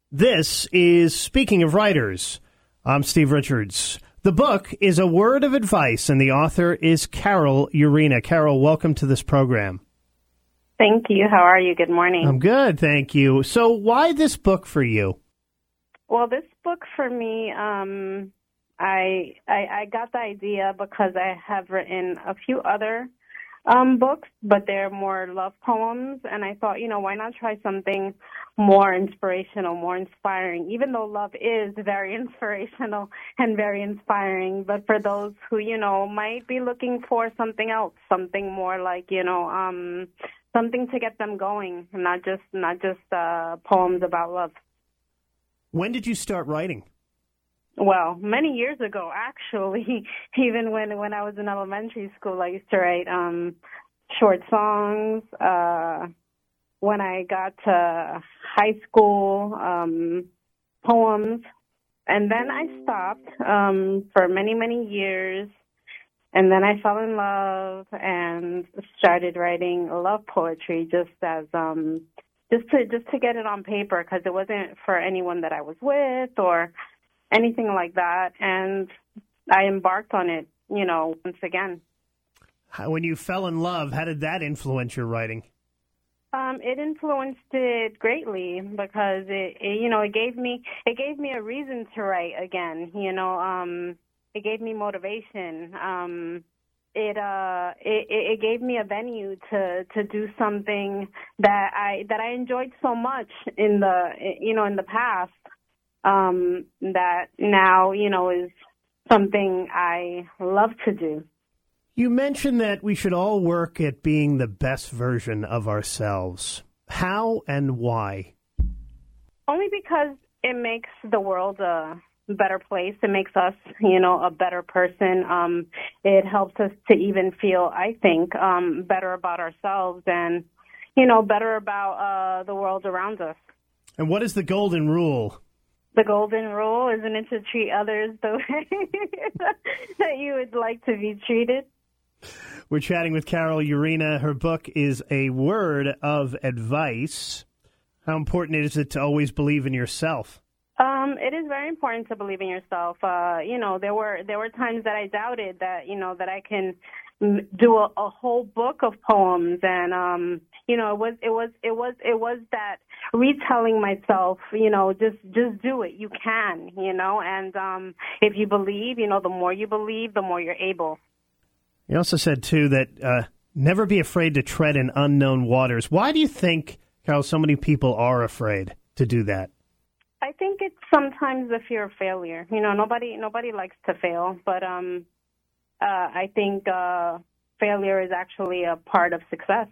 This is Speaking of Writers. I'm Steve Richards. The book is A Word of Advice, and the author is Carol Urena. Carol, welcome to this program. Thank you. How are you? Good morning. I'm good, thank you. So why this book for you? Well, this book for me, I got the idea because I have written a few other books, but they're more love poems, and I thought, why not try something more inspirational, more inspiring, even though love is very inspirational and very inspiring, but for those who, might be looking for something else, something more like, something to get them going, not just poems about love. When did you start writing? Well, many years ago, actually. Even when I was in elementary school, I used to write short songs. When I got to high school, poems. And then I stopped for many, many years. And then I fell in love and started writing love poetry just as just to get it on paper, because it wasn't for anyone that I was with or anything like that, and I embarked on it, once again. When you fell in love, how did that influence your writing? It influenced it greatly because it gave me a reason to write again. It gave me motivation. It gave me a venue to do something that I enjoyed so much in the past. That now, is something I love to do. You mentioned that we should all work at being the best version of ourselves. How and why? Only because it makes the world a better place. It makes us, a better person. It helps us to even feel, I think, better about ourselves and, better about the world around us. And what is the golden rule? The golden rule, isn't it to treat others the way that you would like to be treated? We're chatting with Carol Urena. Her book is A Word of Advice. How important is it to always believe in yourself? It is very important to believe in yourself. There were times that I doubted that, that I can do a whole book of poems, and it was that retelling myself, just do it. You can, and if you believe, the more you believe, the more you're able. You also said too that never be afraid to tread in unknown waters. Why do you think, Carol, so many people are afraid to do that? I think it's sometimes the fear of failure. Nobody likes to fail, but I think failure is actually a part of success.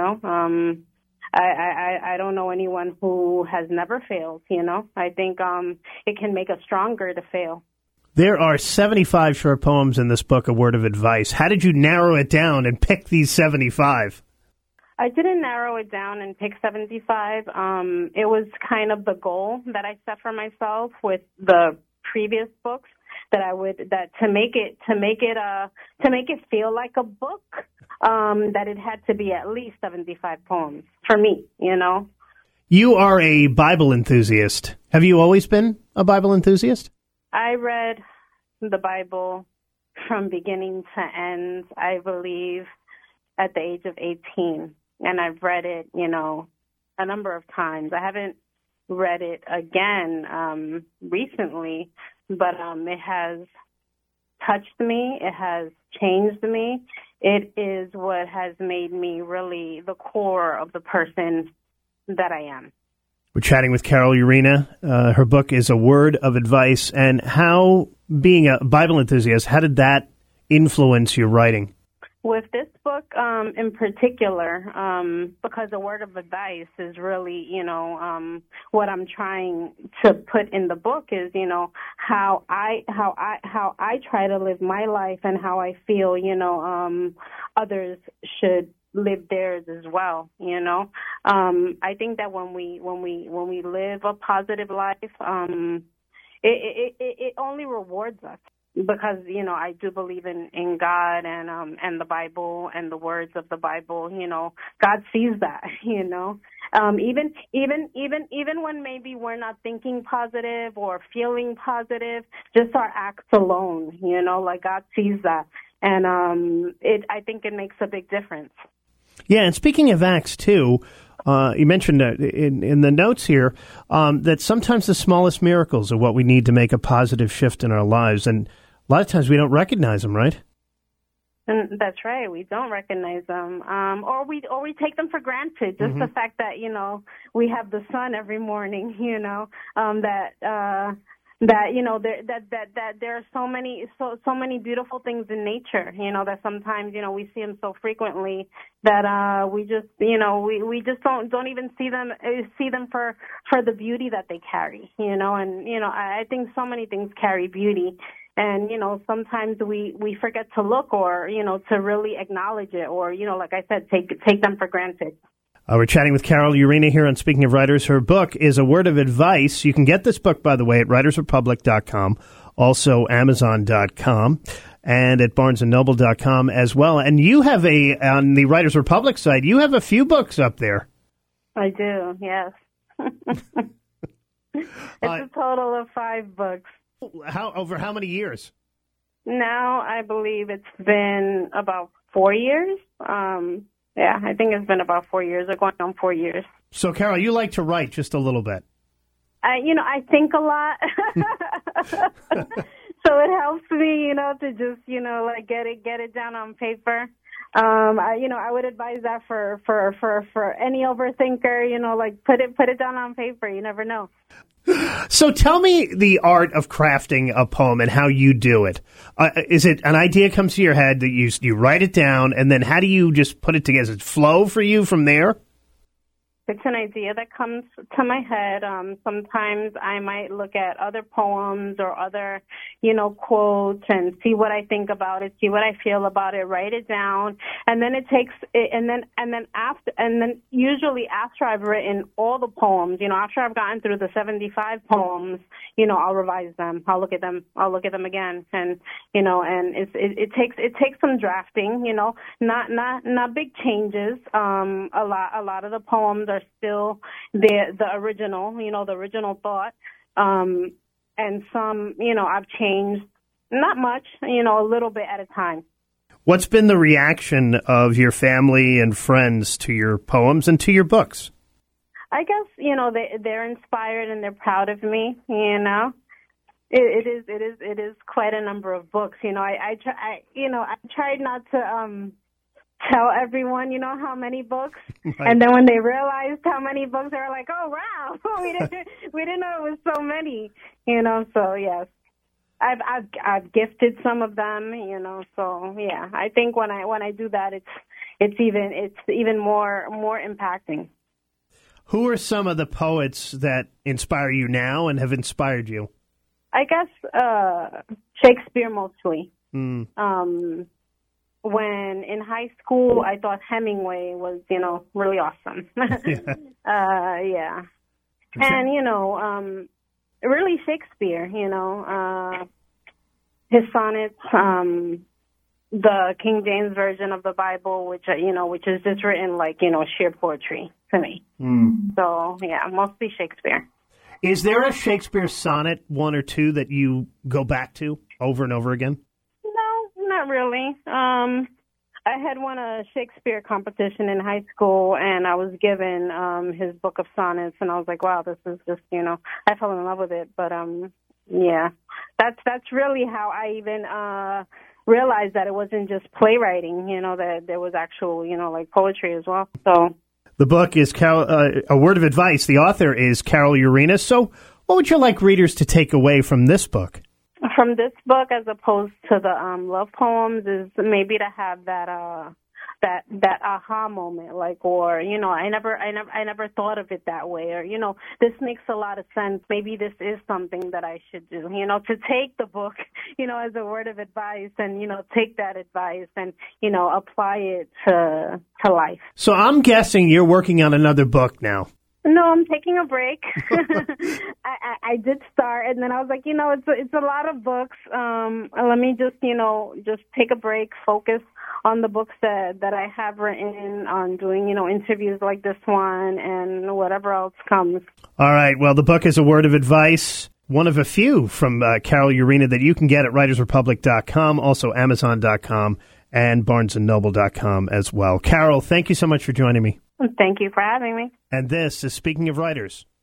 I don't know anyone who has never failed. I think it can make us stronger to fail. There are 75 short poems in this book, A Word of Advice. How did you narrow it down and pick these 75? I didn't narrow it down and pick 75. It was kind of the goal that I set for myself with the previous books to make it feel like a book. That it had to be at least 75 poems for me. You are a Bible enthusiast. Have you always been a Bible enthusiast? I read the Bible from beginning to end, I believe, at the age of 18. And I've read it, a number of times. I haven't read it again recently, but it has touched me. It has changed me. It is what has made me really the core of the person that I am. We're chatting with Carol Urena. Her book is A Word of Advice. And how, being a Bible enthusiast, how did that influence your writing? With this book in particular, because A Word of Advice is really, what I'm trying to put in the book is, how I try to live my life and how I feel, others should live theirs as well. I think that when we live a positive life, it only rewards us. because, you know, I do believe in God and the Bible and the words of the Bible. You know, God sees that, you know. Even when maybe we're not thinking positive or feeling positive, just our acts alone, you know, like God sees that. And I think it makes a big difference. Yeah, and speaking of acts, too, you mentioned in the notes here that sometimes the smallest miracles are what we need to make a positive shift in our lives. And a lot of times we don't recognize them, right? And that's right. We don't recognize them, or we take them for granted. Just the fact that, you know, we have the sun every morning. You know, that you know that there are so many beautiful things in nature. You know, that sometimes, you know, we see them so frequently that we just, you know, we just don't even see them for the beauty that they carry. You know, and you know, I think so many things carry beauty. And, you know, sometimes we forget to look or, you know, to really acknowledge it or, you know, like I said, take them for granted. We're chatting with Carol Urena here on Speaking of Writers. Her book is A Word of Advice. You can get this book, by the way, at writersrepublic.com, also Amazon.com, and at barnesandnoble.com as well. And you have on the Writers Republic site, you have a few books up there. I do, yes. It's a total of 5 books. Over how many years? Now, I believe it's been about 4 years. Yeah, I think it's been about 4 years or going on 4 years. So, Carol, you like to write just a little bit. You know, I think a lot. So it helps me, you know, to just, you know, like get it down on paper. I would advise that for any overthinker, you know, like put it down on paper. You never know. So tell me the art of crafting a poem and how you do it. Is it an idea comes to your head that you write it down, and then how do you just put it together? Does it flow for you from there? It's an idea that comes to my head. Sometimes I might look at other poems or other, you know, quotes and see what I think about it, see what I feel about it, write it down, and then usually after I've written all the poems, you know, after I've gotten through the 75 poems, you know, I'll revise them. I'll look at them again, and you know, and it takes some drafting, you know, not big changes. A lot of the poems are still the original, you know, the original thought. And some, you know, I've changed, not much, you know, a little bit at a time. What's been the reaction of your family and friends to your poems and to your books? I guess, you know, they're inspired and they're proud of me, you know. It is quite a number of books, you know. I tried not to tell everyone, you know, how many books, right. And then when they realized how many books, they were like, "Oh wow, we didn't know it was so many," you know. So yes, I've gifted some of them, you know. So yeah, I think when I do that, it's even more impacting. Who are some of the poets that inspire you now and have inspired you? I guess Shakespeare mostly. When in high school, I thought Hemingway was, you know, really awesome. Yeah. And, you know, really Shakespeare, you know, his sonnets, the King James Version of the Bible, which is just written like, you know, sheer poetry to me. So, yeah, mostly Shakespeare. Is there a Shakespeare sonnet, one or two, that you go back to over and over again? Not really. I had won a Shakespeare competition in high school, and I was given his book of sonnets, and I was like, wow, this is just, you know, I fell in love with it. But, yeah, that's really how I even realized that it wasn't just playwriting, you know, that there was actual, you know, like poetry as well. So the book is A Word of Advice. The author is Carol Urena. So what would you like readers to take away from this book? From this book, as opposed to the love poems, is maybe to have that aha moment, like, or, you know, I never thought of it that way, or, you know, this makes a lot of sense. Maybe this is something that I should do. You know, to take the book, you know, as a word of advice, and, you know, take that advice and, you know, apply it to life. So I'm guessing you're working on another book now. No, I'm taking a break. I did start, and then I was like, it's a lot of books. Let me just take a break, focus on the books that I have written, on doing, interviews like this one and whatever else comes. All right. Well, the book is A Word of Advice, one of a few from Carol Urena that you can get at WritersRepublic.com, also Amazon.com and BarnesandNoble.com as well. Carol, thank you so much for joining me. Thank you for having me. And this is Speaking of Writers.